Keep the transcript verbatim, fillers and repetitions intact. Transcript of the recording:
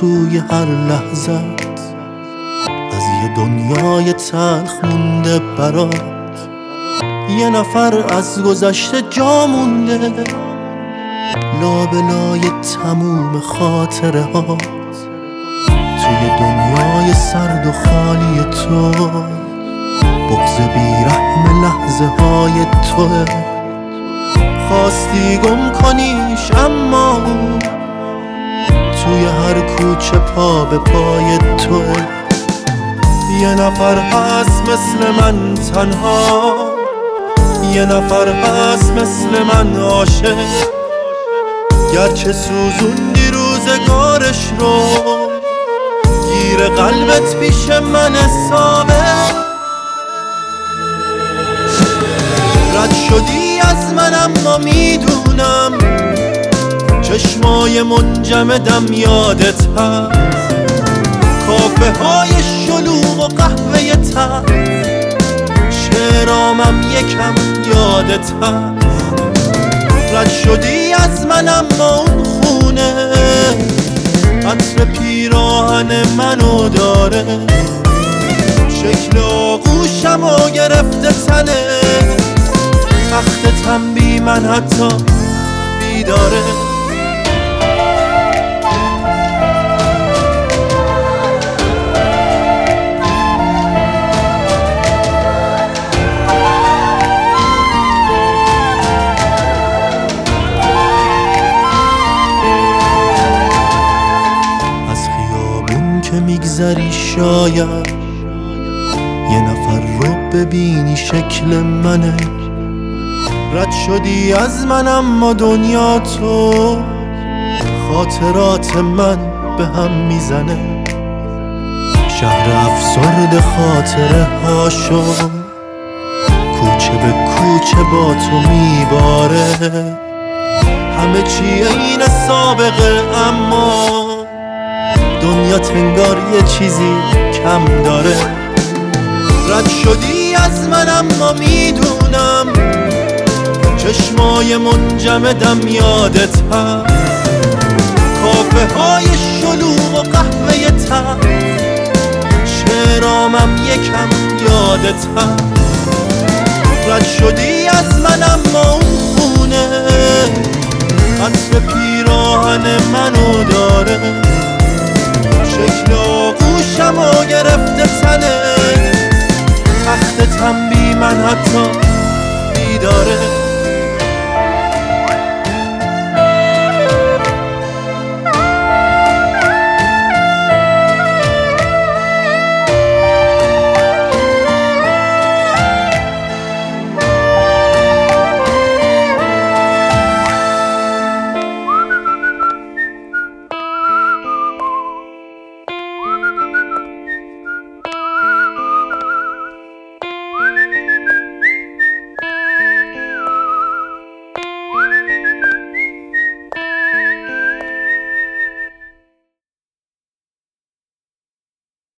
توی هر لحظت، از یه دنیای تلخ مونده برات. یه نفر از گذشته جا مونده لابلای تموم خاطره ها، توی دنیای سرد و خالی تو. بغض بیرحم لحظه های توه، خواستی گم کنیش اما توی هر کوچه پا به پای توه. یه نفر هست مثل من تنها، یه نفر هست مثل من عاشق، گرچه سوزوندی روزگارش رو، گیر قلبت پیش من ثابت. رد شدی از من اما میدونم چشمای منجمدم یادت هست، کافه های شلوغ و قهوه تلخ، شعرامم یکم یادت هست. رد شدی از من اما اون خونه عطر پیراهن منو داره، شکل آغوشم و گرفته تنه، تختتم بی من حتی بیداره. میگذری شاید یه نفر رو ببینی شکل منه، رد شدی از من اما دنیا تو خاطرات من به هم میزنه. شهر افسرد خاطره ها شد، کوچه به کوچه با تو میباره، همه چی این سابقه اما دنیا تنگار یه چیزی کم داره. رد شدی از من اما میدونم چشمای منجمدم یادت هست، کافه های شلوغ و قهوه تلخ، شعرامم یکم یادت هست. رد شدی از من اما اون خونه عطر پیراهن منو داره، شکل آغوشم و گرفته تنه، تختتم بی من حتی بیداره.